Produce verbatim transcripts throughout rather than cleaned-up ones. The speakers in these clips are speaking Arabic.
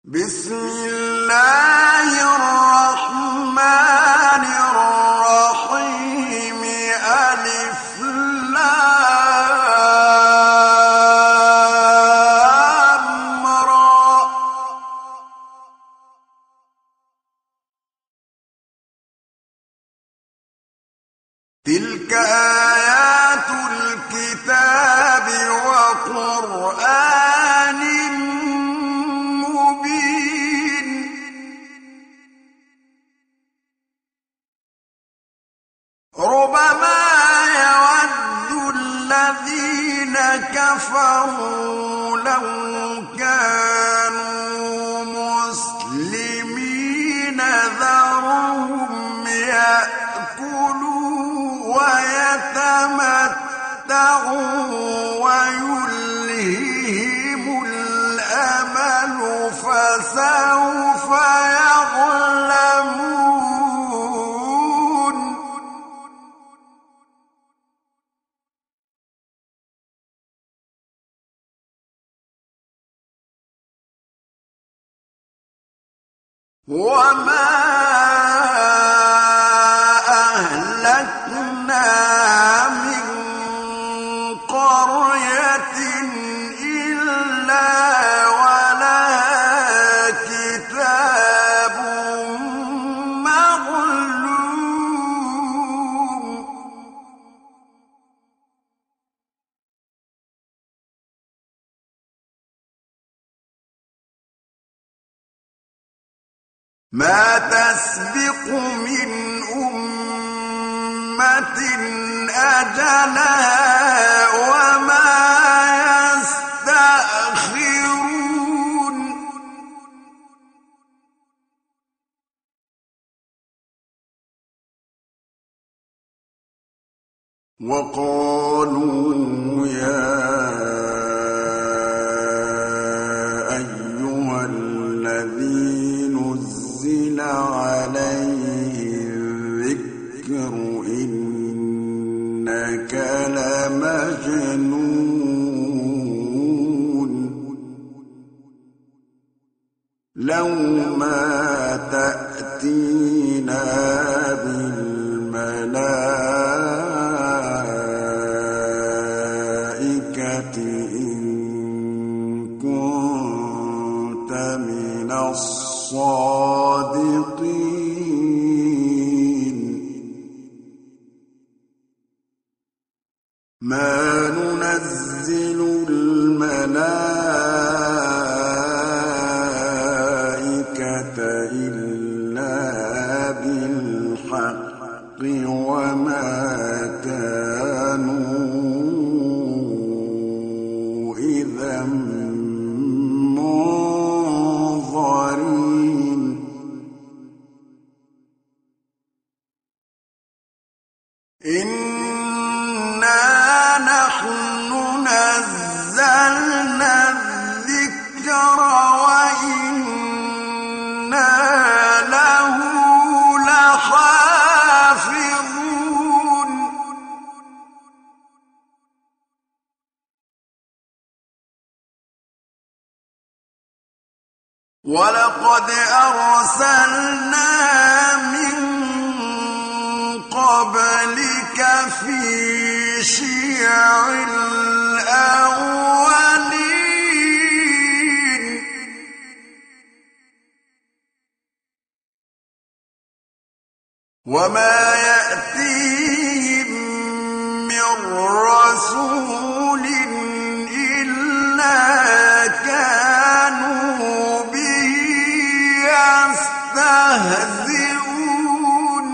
بسم الله الرحمن الرحيم ألف لام را تلك آيات الكتاب وقرآن مبين ربما يود الذين كفروا لو كانوا مسلمين ذرهم يأكلوا ويتمتعوا ويلههم الأمل فسوف يعلمون وما أهلكنا من قرية إلا ولها كتاب معلوم ما تسبق من أمة أجلها وما يستأخرون وقالوا يا أيها الذي نزل عليه الذكر إنك لمجنون لو ما تأتينا بالملائكة إن كنت من الصادقين ما ننزل الملائكة إلا بالحق وما كانوا إذا منظرين إنا نحن نزلنا الذكر وإنا له لحافظون ولقد أرسلنا من قبلك في شيع الأولين وما يأتيهم من رسول إلا كانوا به يستهزئون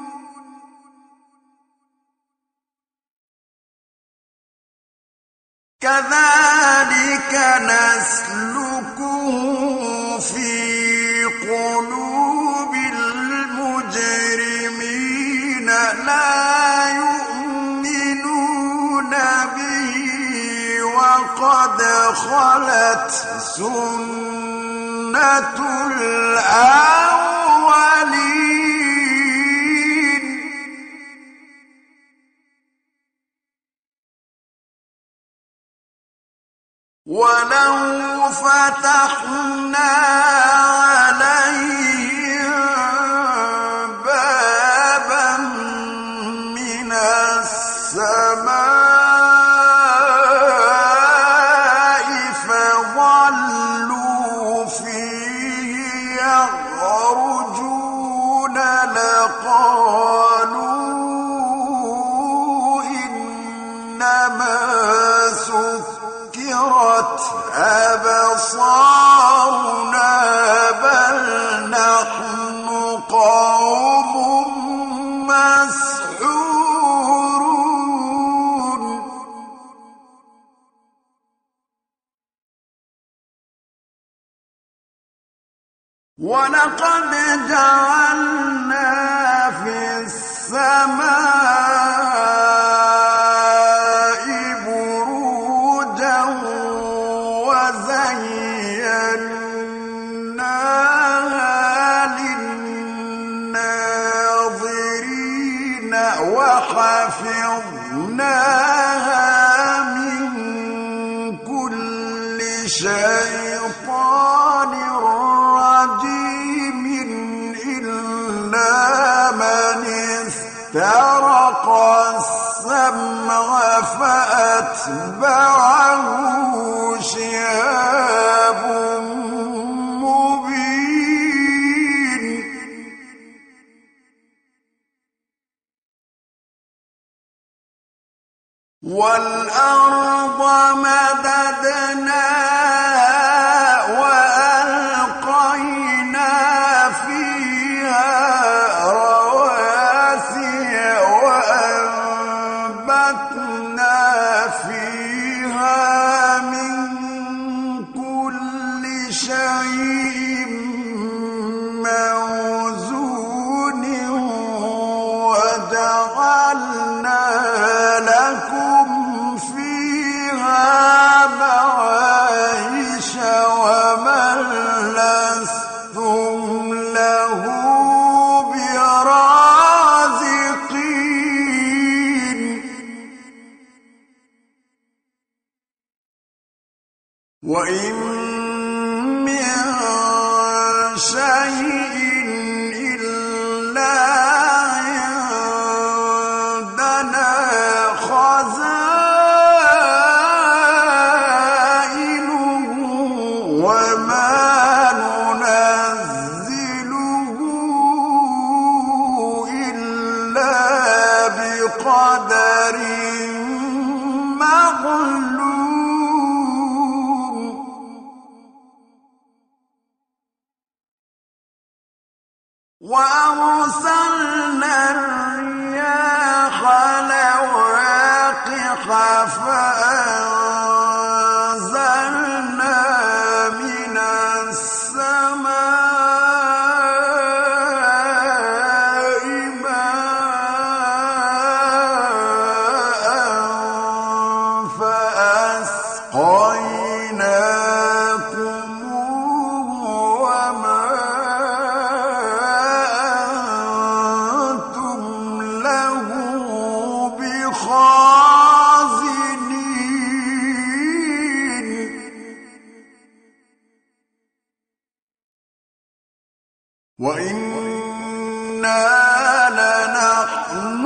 كذلك نسلكه في قلوب المجرمين لا يؤمنون به وقد خلت سنة الأولين ولو فتحنا أبصارنا بل نحن قوم مسحورون ولقد جعلنا في السماء بروجا وزيناها للناظرين وحفظناها من كل شيطان رجيم إلا من استرق السمع فأتبعه شهاب مبين والأرض مددناها وألقينا فيها رواسي وأنبتنا فيها من كل شيء موزون وجعلنا لكم فيها معايش ومن لستم له برازقين وإن من شيء إلا عندنا خزائنه وما ننزله إلا بقدر معلوم وأرسلنا الرياح لواقح فأنزلنا من السماء ماء فأسقيناكموه وما أنتم له بخازنين وإنا لنحن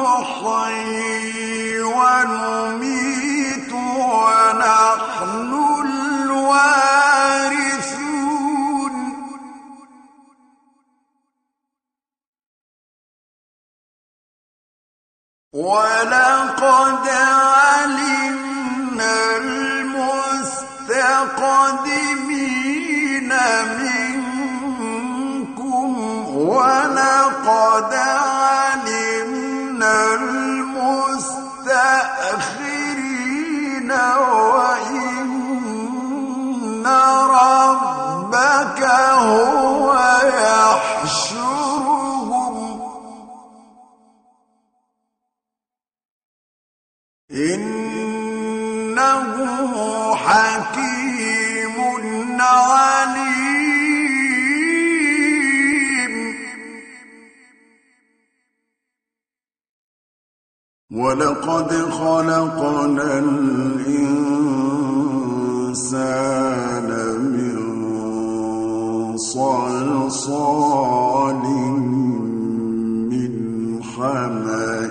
نحيي ونميت ونحن الوارثون ولقد علمنا المستقدمين منكم ولقد علمنا المستأخرين وإن ربك هو يحشرهم إنه حكيم عليم ولقد خلقنا الإنسان من صلصال من حمأ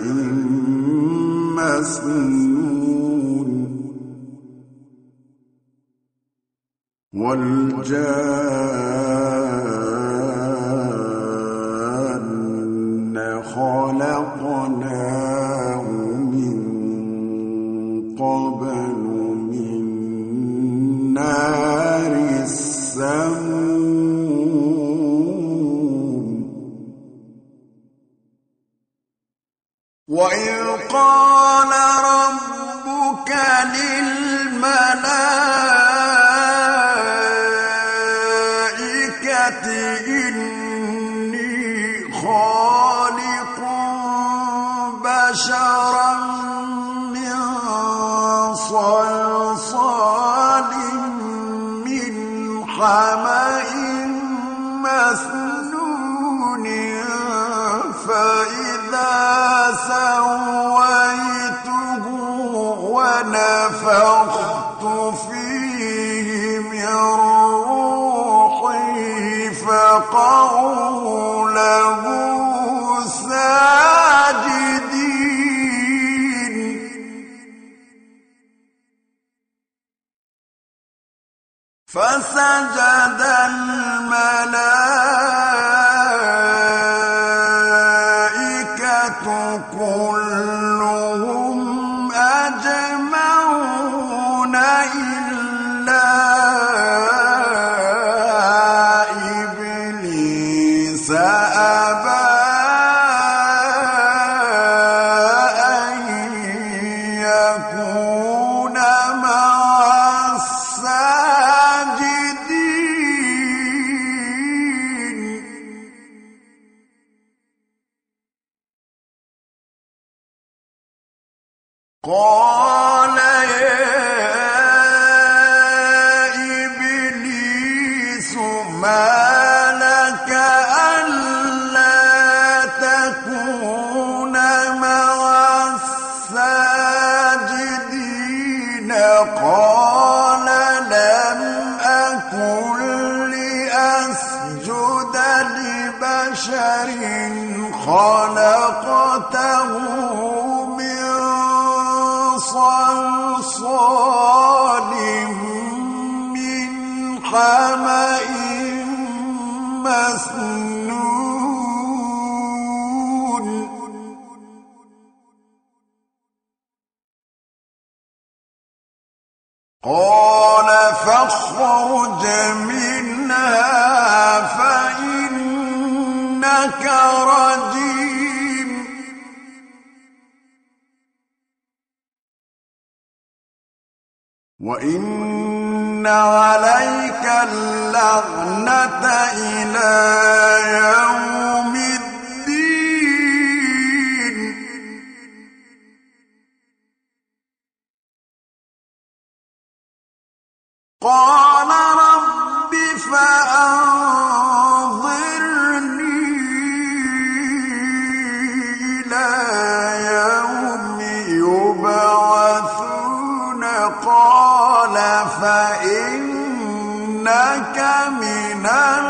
مسنون والجان خلقناه من قبل من نار إني خالق بشرا من صلصال من حمأ مسنون فإذا سويته ونفخت فيه من روحي فقعوا له ساجدين فسجد الملائكة كلهم أجمعون إلا إبليس أبى أن يكون مع الساجدين قال يا إبليس ما لك ألا تكون مع الساجدين قال لم أكن لأسجد لبشر خلقته من صلصال من حمأ مسنون قال فاخرج منها فإنك رجيم وإن عليك اللعنة إلى يوم الدين قال رب فأنظرني إلى يوم يبعثون قال فإنك من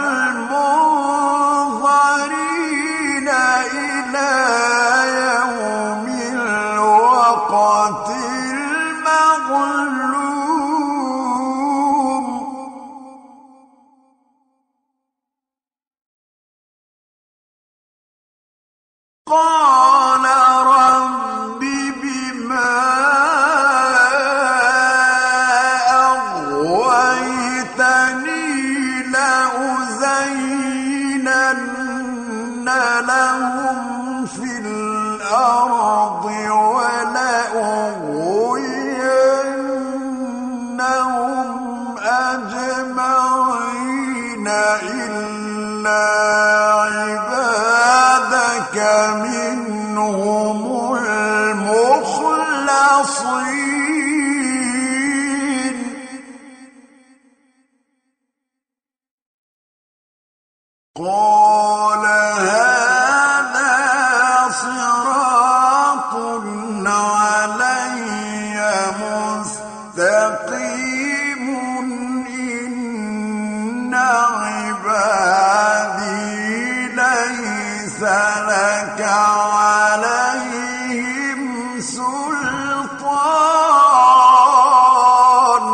المنظرين إلى يوم الوقت المعلوم قال رب بما لأزينن لهم في الأرض ولأغوينهم أجمعين إلا عبادك منهم المخلصين قال هذا صراط علي مستقيم إن عبادي ليس لك عليهم سلطان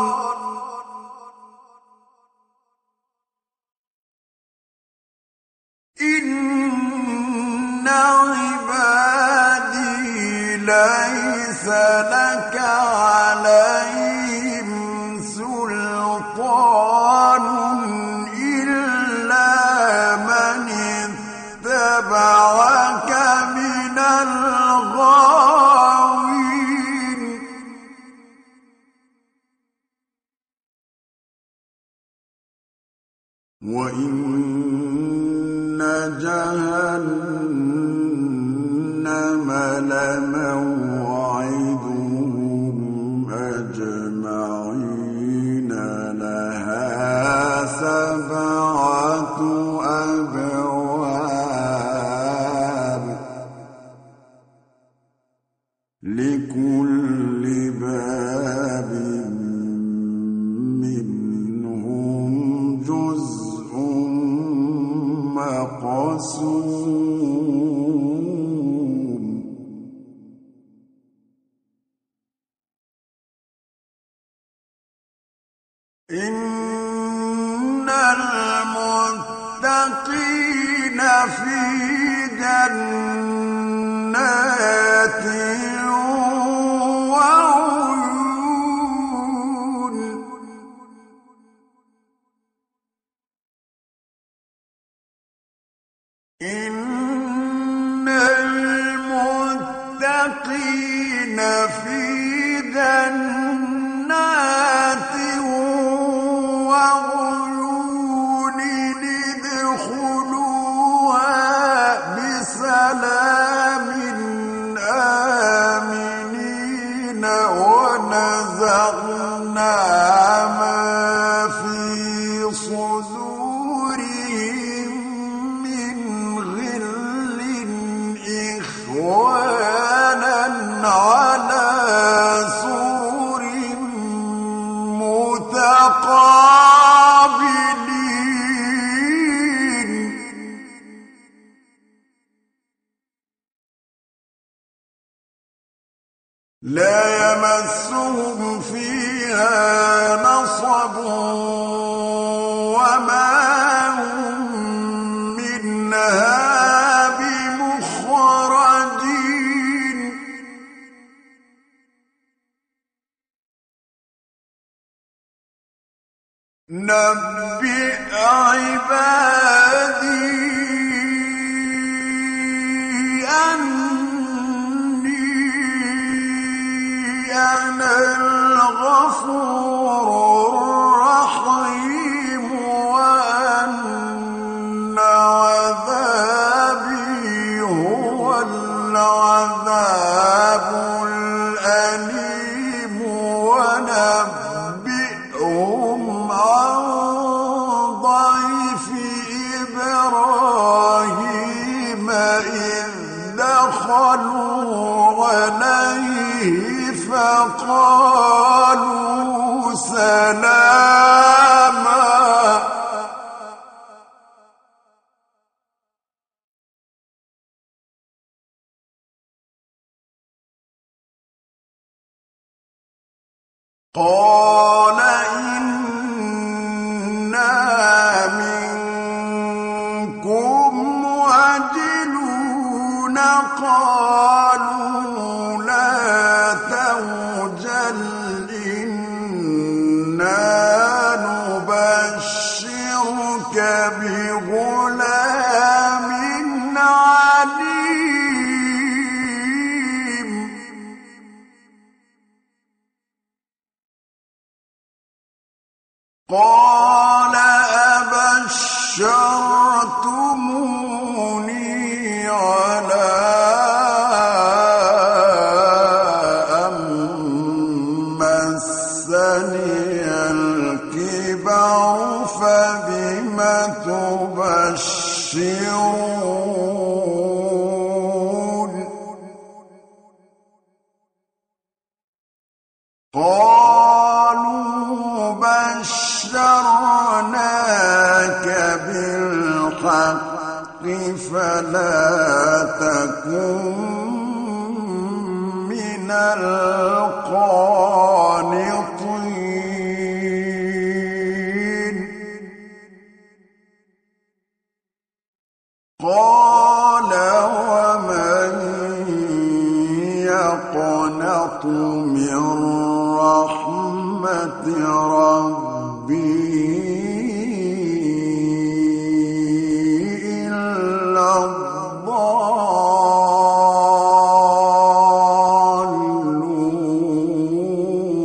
إن عبادي ليس لك عليهم سلطان إلا من اتبعك من الغاوين وَإِنَّ جَهَنَّمَ لَمَوْعِدُهُمْ أَجْمَعِينَ لَهَا سَبْعَةُ أَبْوَابٍ لِكُلِّ بَابٍ مِّنْهُمْ جُزْءٌ مَّقْسُومٌ إِنَّ الْمُتَّقِينَ فِي جَنَّاتٍ وَعُيُونٍ إِنَّ الْمُتَّقِينَ فِي جَنَّاتٍ وَعُيُونٍ ادْخُلُوهَا بِسَلَامٍ آمِنِينَ وَنَزَعْنَا مَا فِي صُدُورِهِم مِّنْ غِلٍّ إِخْوَانًا عَلَىٰ سُرُرٍ مُّتَقَابِلِينَ لَا يَمَسُّهُمْ فِيهَا نَصَبٌ وَمَا هُم مِّنْهَا بِمُخْرَجِينَ نَبِّئْ عِبَادِي أَنِّي أَنَا الْغَفُورُ الرَّحِيمُ وَأَنَّ عَذَابِي هُوَ الْعَذَابُ الْأَلِيمُ وَنَبِّئْهُمْ عَن ضَيْفِ إِبْرَاهِيمَ إِذْ دَخَلُوا عَلَيْهِ فَقَالُوا سَلَامًا قَالَ إِنَّا مِنكُمْ وَجِلُونَ قَالُوا لَا تَوْجَلْ إِنَّا نُبَشِّرُكَ بِغُلَامٍ عَلِيمٍ قَالَ أَبَشَّرْتُمُونِي عَلَىٰ أَن مَّسَّنِيَ الْكِبَرُ فَبِمَ تُبَشِّرُونَ قَالُوا بَشَّرْنَاكَ بِالْحَقِّ فَلَا تَكُن مِّنَ الْقَانِطِينَ قَالَ وَمَن يَقْنَطُ مِن رَّحْمَةِ رَبِّهِ إِلَّا الضَّالُّونَ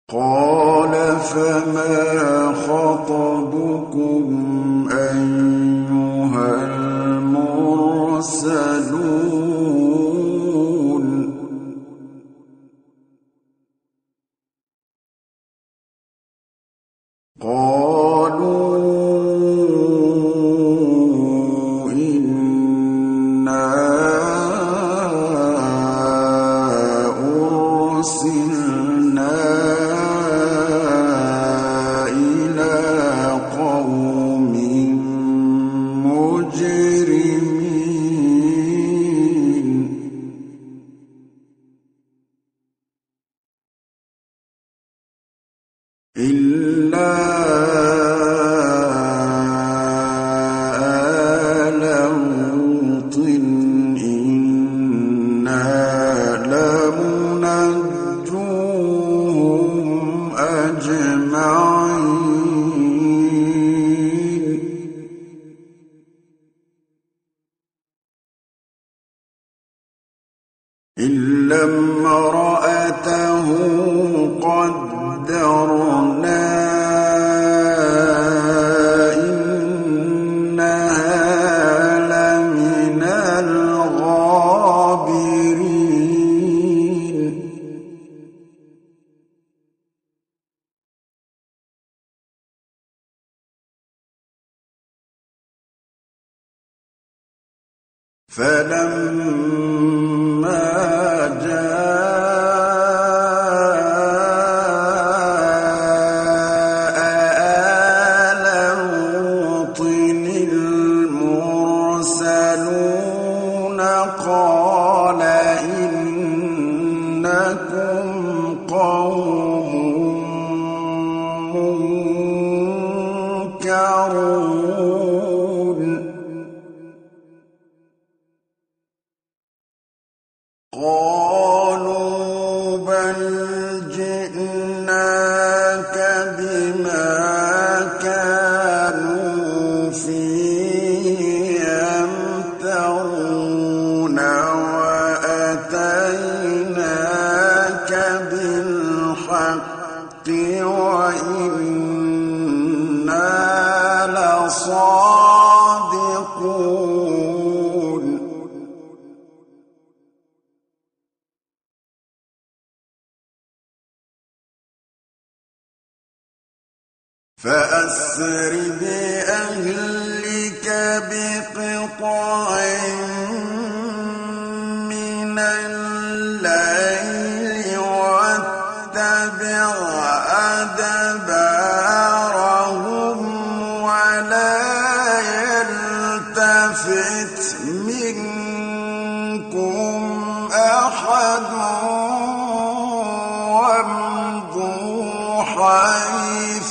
قال فما خطبكم أيها المرسلون قالوا إنا أرسلنا إلى قوم مجرمين إلا آل لوط إنا لمنجوهم أجمعين إلا امرأته قدرنا إنها لمن الغابرين فلما جاء آل لوط المرسلون قال إنكم قوم منكرون قالوا بل جئناك بما كانوا فيه يمترون وأتيناك بالحق وإنا لصادقون فأسر بأهلك بقطع من الليل واتبع أدبارهم ولا يلتفت منكم أحد وامضوا حيث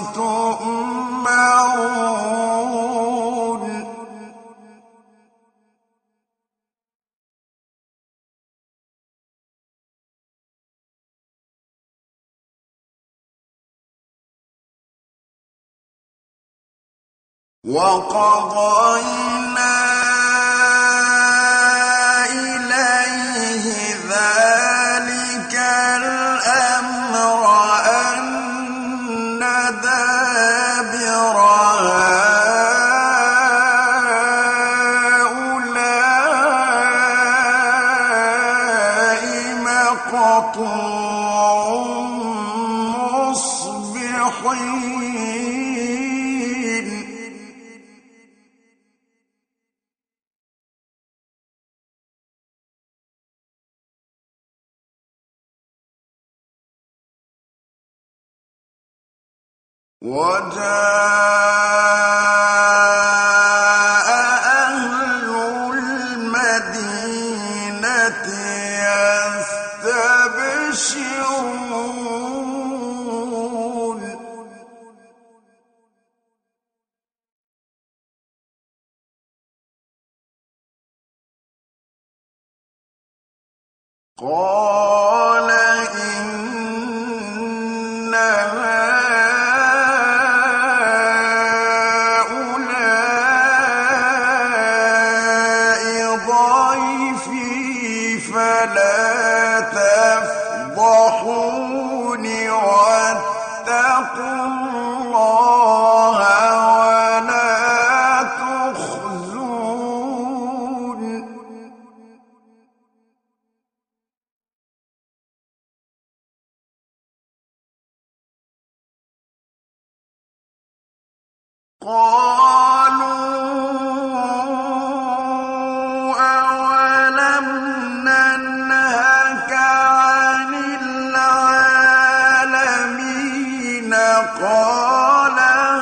تؤمرون وقضينا إليه ذلك الأمر أن دابر هؤلاء مقطوع مصبحين وجاء أهل المدينة يستبشرون قال إن هؤلاء ضيفي فلا تفضحوني قالوا أولم ننهك عن العالمين قال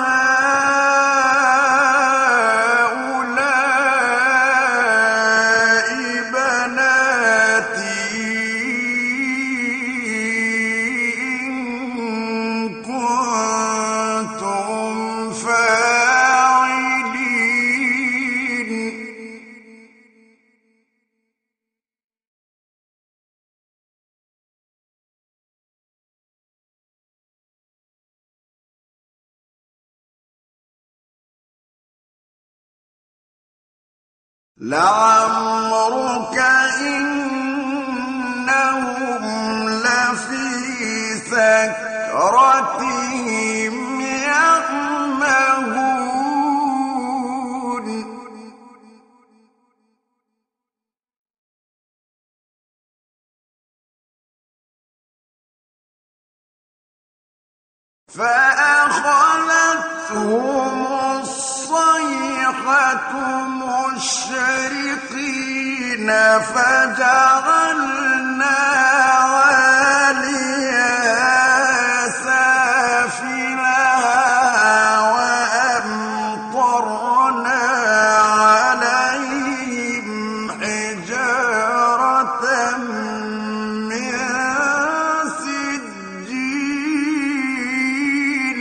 هؤلاء بناتي إن كنتم فاعلين. لعمرك إنهم لفي سكرتهم يعمهون. فأخذتهم الصيحة مشرقين فجعلنا عاليها سافلها وأمطرنا عليهم حجارة من سجيل.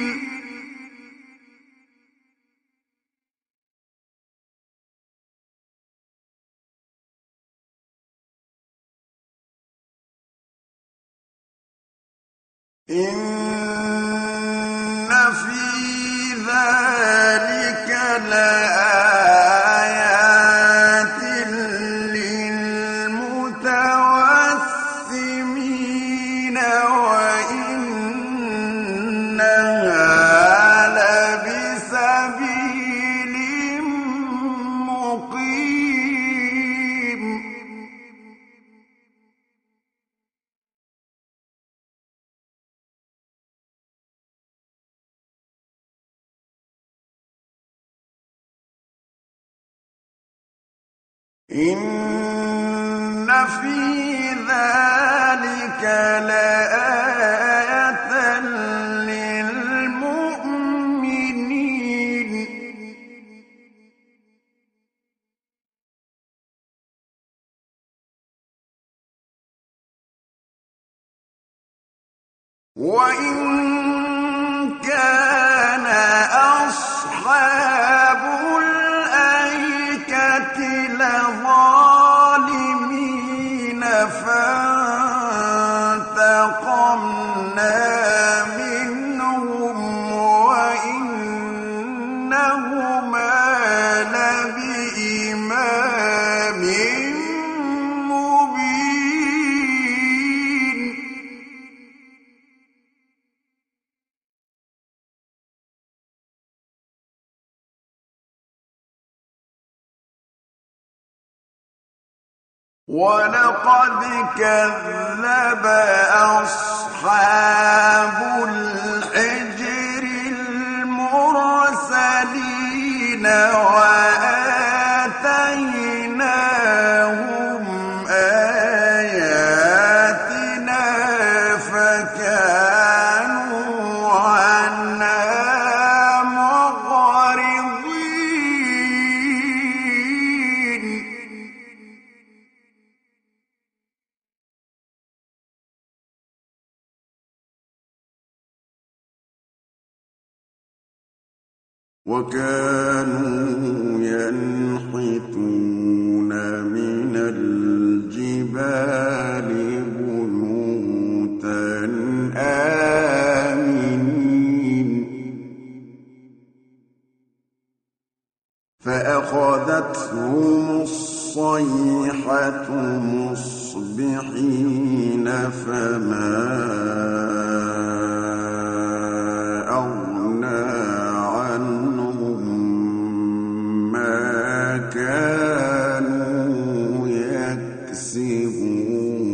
إن في ذلك لآيات للمتوسمين وإنها لبسبيل مقيم. إن في ذلك لآية للمؤمنين. وإن كان أصحاب الأيكة لظالمين فانتقمنا منهم وإنهما لبإمام مبين. ولقد كذب أصحاب الحجر المرسلين وآتيناهم آياتنا فكانوا عنها معرضين. وكانوا ينحتون من الجبال بيوتا آمنين فأخذتهم الصيحة مصبحين فما أغنى عنهم ما كانوا يكسبون.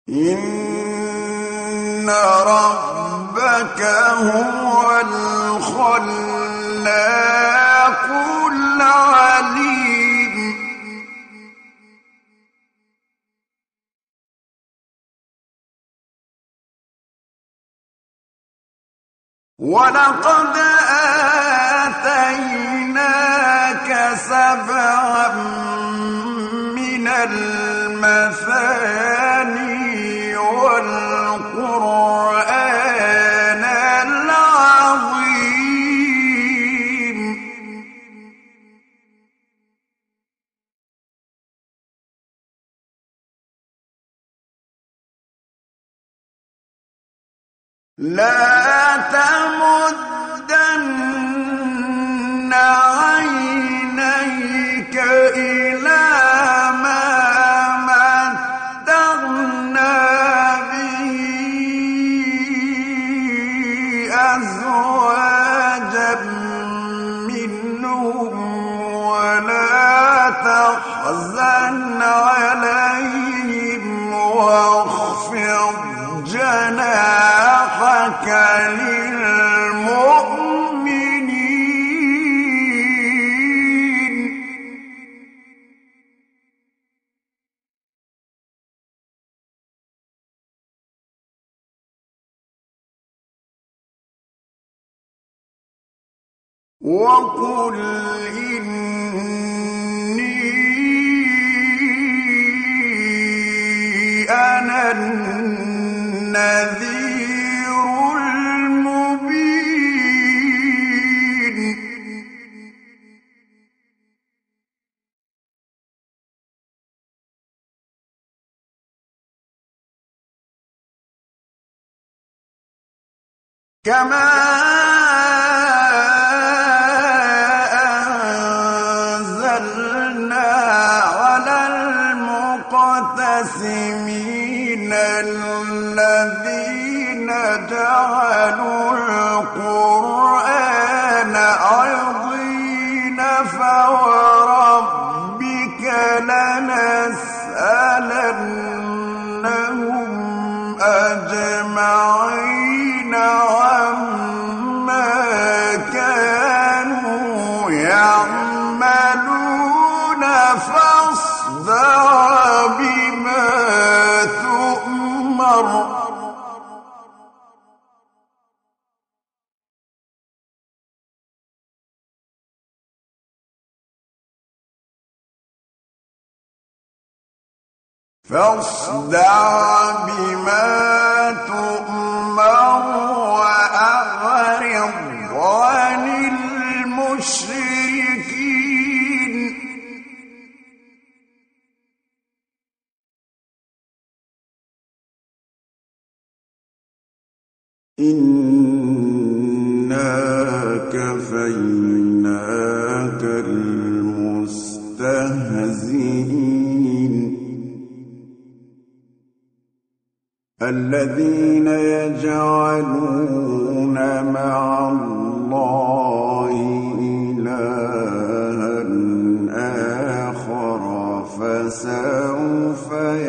إن ربك هو الخلاق العليم ولقد آتيناك سبعا من المثاني والقرآن العظيم لا تمدن عينيك إلى ما متعنا به أزواجا منهم ولا تحزن عليهم واخفض جناحك للمؤمنين وقل إني أنا النذير المبين كما أنزلنا على المقتسمين الذين جعلوا القرآن عضين فوربك لنسألنهم أجمعين عما كانوا يعملون فاصدع بما تؤمر فاصدع بما تؤمر وأعرض عن المشركين إنا كفيناك المستهزئين الذين يجعلون مع الله إلها آخر فسوف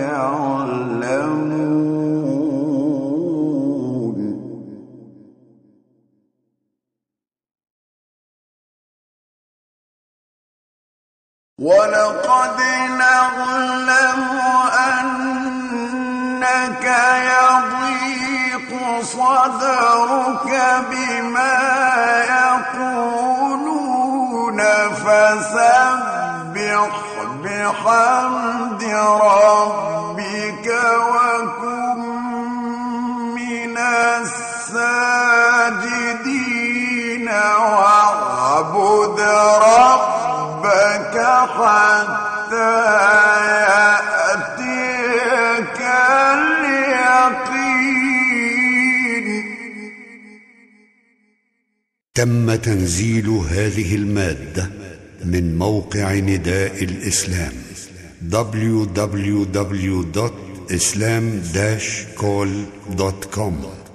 يعلمون ولقد نعلم أنك يضيق صدرك بما يقولون فسبح بحمد ربك وكن من الساجدين واعبد ربك حتى يأتيك اليقين. تم تنزيل هذه المادة من موقع نداء الإسلام دبليو دبليو دبليو دوت إسلام داش كول دوت كوم.